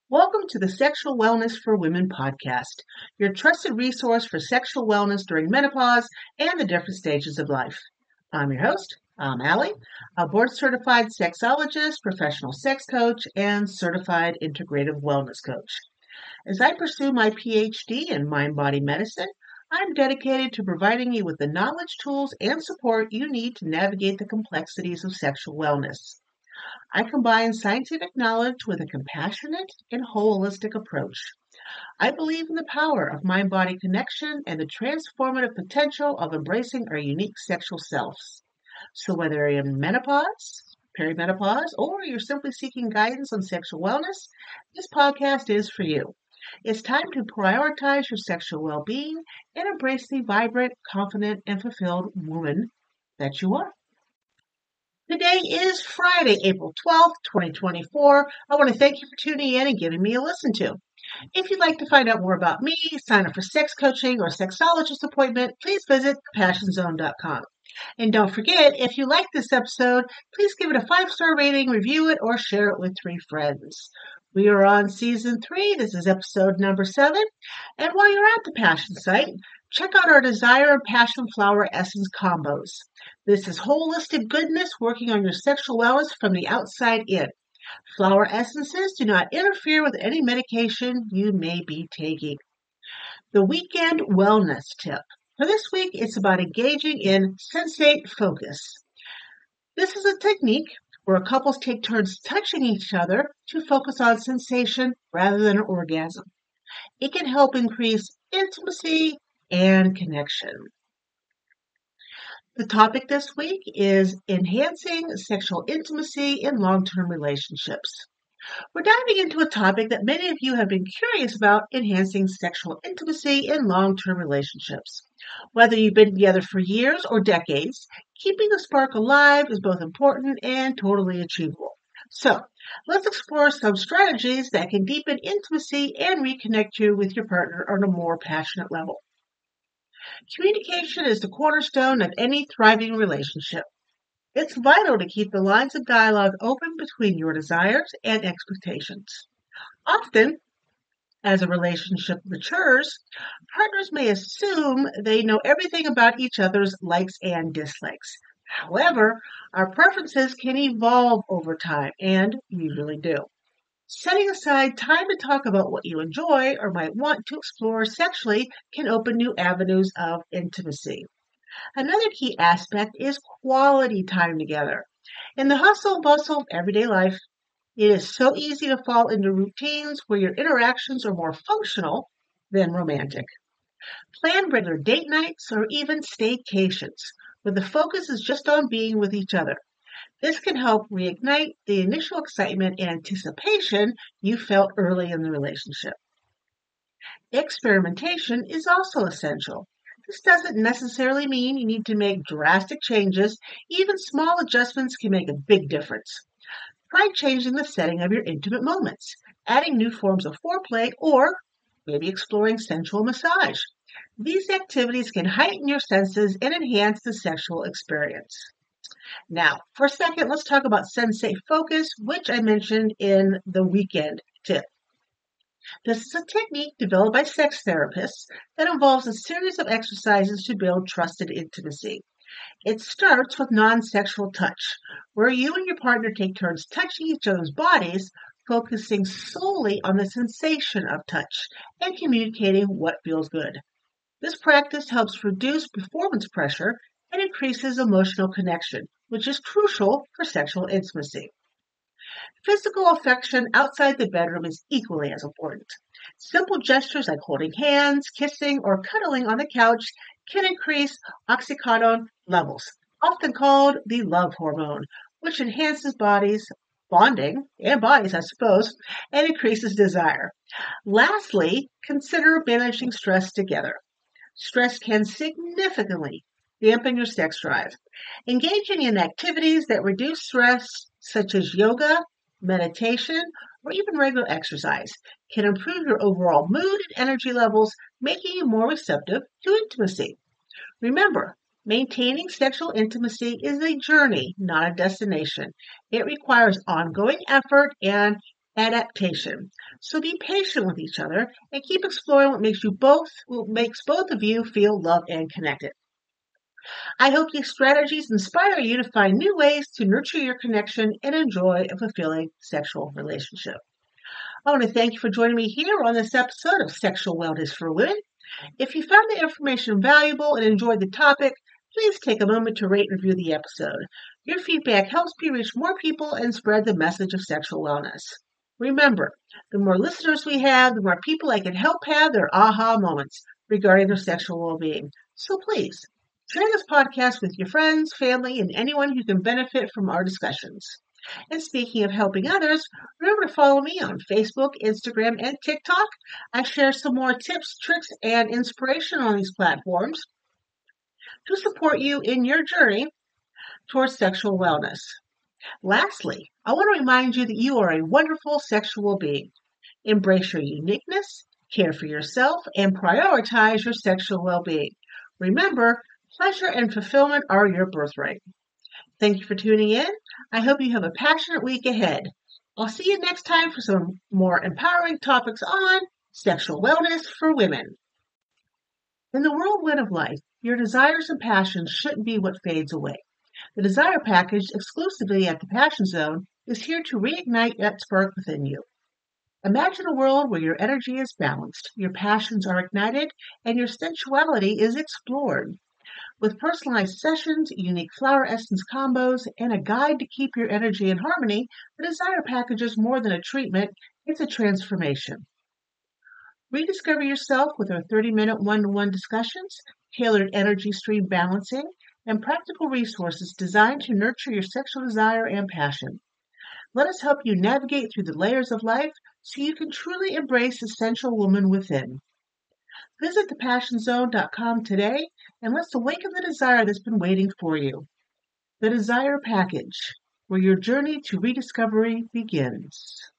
Welcome to the Sexual Wellness for Women podcast, your trusted resource for sexual wellness during menopause and the different stages of life. I'm your host, I'm Allie, a board certified sexologist, professional sex coach, and certified integrative wellness coach. As I pursue my PhD in mind body medicine, I'm dedicated to providing you with the knowledge, tools, and support you need to navigate the complexities of sexual wellness. I combine scientific knowledge with a compassionate and holistic approach. I believe in the power of mind body connection and the transformative potential of embracing our unique sexual selves. So, whether you're in menopause, perimenopause, or you're simply seeking guidance on sexual wellness, this podcast is for you. It's time to prioritize your sexual well being and embrace the vibrant, confident, and fulfilled woman that you are. Today is Friday, April 12th, 2024. I want to thank you for tuning in and giving me a listen to. If you'd like to find out more about me, sign up for sex coaching or sexologist appointment, please visit thepassionzone.com. And don't forget, if you like this episode, please give it a 5-star rating, review it, or share it with 3 friends. We are on season 3. This is episode number 7. And while you're at the Passion site, check out our Desire and Passion Flower Essence combos. This is holistic goodness working on your sexual wellness from the outside in. Flower essences do not interfere with any medication you may be taking. The weekend wellness tip. For this week, it's about engaging in sensate focus. This is a technique where couples take turns touching each other to focus on sensation rather than an orgasm. It can help increase intimacy and connection. The topic this week is enhancing sexual intimacy in long-term relationships. We're diving into a topic that many of you have been curious about, enhancing sexual intimacy in long-term relationships. Whether you've been together for years or decades, keeping the spark alive is both important and totally achievable. So, let's explore some strategies that can deepen intimacy and reconnect you with your partner on a more passionate level. Communication is the cornerstone of any thriving relationship. It's vital to keep the lines of dialogue open between your desires and expectations. Often, as a relationship matures, partners may assume they know everything about each other's likes and dislikes. However, our preferences can evolve over time, and usually do. Setting aside time to talk about what you enjoy or might want to explore sexually can open new avenues of intimacy. Another key aspect is quality time together. In the hustle and bustle of everyday life, it is so easy to fall into routines where your interactions are more functional than romantic. Plan regular date nights or even staycations, where the focus is just on being with each other. This can help reignite the initial excitement and anticipation you felt early in the relationship. Experimentation is also essential. This doesn't necessarily mean you need to make drastic changes. Even small adjustments can make a big difference. Try changing the setting of your intimate moments, adding new forms of foreplay, or maybe exploring sensual massage. These activities can heighten your senses and enhance the sexual experience. Now, for a second, let's talk about sensate focus, which I mentioned in the weekend tip. This is a technique developed by sex therapists that involves a series of exercises to build trusted intimacy. It starts with non-sexual touch, where you and your partner take turns touching each other's bodies, focusing solely on the sensation of touch and communicating what feels good. This practice helps reduce performance pressure and increases emotional connection, which is crucial for sexual intimacy. Physical affection outside the bedroom is equally as important. Simple gestures like holding hands, kissing, or cuddling on the couch can increase oxytocin levels, often called the love hormone, which enhances bodies bonding and bodies, I suppose, and increases desire. Lastly, consider managing stress together. Stress can significantly dampen your sex drive. Engaging in activities that reduce stress, such as yoga, meditation, or even regular exercise, can improve your overall mood and energy levels, making you more receptive to intimacy. Remember, maintaining sexual intimacy is a journey, not a destination. It requires ongoing effort and adaptation. So be patient with each other and keep exploring what makes both of you feel loved and connected. I hope these strategies inspire you to find new ways to nurture your connection and enjoy a fulfilling sexual relationship. I want to thank you for joining me here on this episode of Sexual Wellness for Women. If you found the information valuable and enjoyed the topic, please take a moment to rate and review the episode. Your feedback helps me reach more people and spread the message of sexual wellness. Remember, the more listeners we have, the more people I can help have their aha moments regarding their sexual well-being. So please, share this podcast with your friends, family, and anyone who can benefit from our discussions. And speaking of helping others, remember to follow me on Facebook, Instagram, and TikTok. I share some more tips, tricks, and inspiration on these platforms to support you in your journey towards sexual wellness. Lastly, I want to remind you that you are a wonderful sexual being. Embrace your uniqueness, care for yourself, and prioritize your sexual well-being. Remember, pleasure and fulfillment are your birthright. Thank you for tuning in. I hope you have a passionate week ahead. I'll see you next time for some more empowering topics on sexual wellness for women. In the whirlwind of life, your desires and passions shouldn't be what fades away. The Desire Package, exclusively at the Passion Zone, is here to reignite that spark within you. Imagine a world where your energy is balanced, your passions are ignited, and your sensuality is explored. With personalized sessions, unique flower essence combos, and a guide to keep your energy in harmony, the Desire Package is more than a treatment, it's a transformation. Rediscover yourself with our 30-minute one-to-one discussions, tailored energy stream balancing, and practical resources designed to nurture your sexual desire and passion. Let us help you navigate through the layers of life so you can truly embrace the sensual woman within. Visit thepassionzone.com today and let's awaken the desire that's been waiting for you. The Desire Package, where your journey to rediscovery begins.